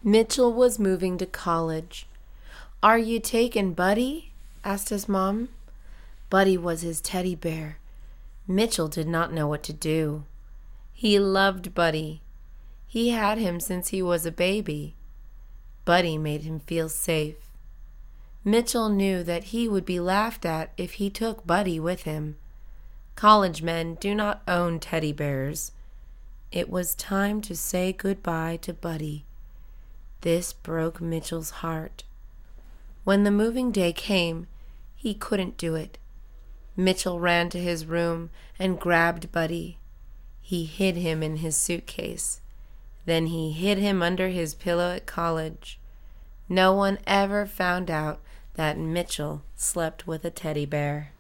Mitchell was moving to college. "Are you taking Buddy?" asked his mom. Buddy was his teddy bear. Mitchell did not know what to do. He loved Buddy. He had him since he was a baby. Buddy made him feel safe. Mitchell knew that he would be laughed at if he took Buddy with him. College men do not own teddy bears. It was time to say goodbye to Buddy. This broke Mitchell's heart. When the moving day came, he couldn't do it. Mitchell ran to his room and grabbed Buddy. He hid him in his suitcase. Then he hid him under his pillow at college. No one ever found out that Mitchell slept with a teddy bear.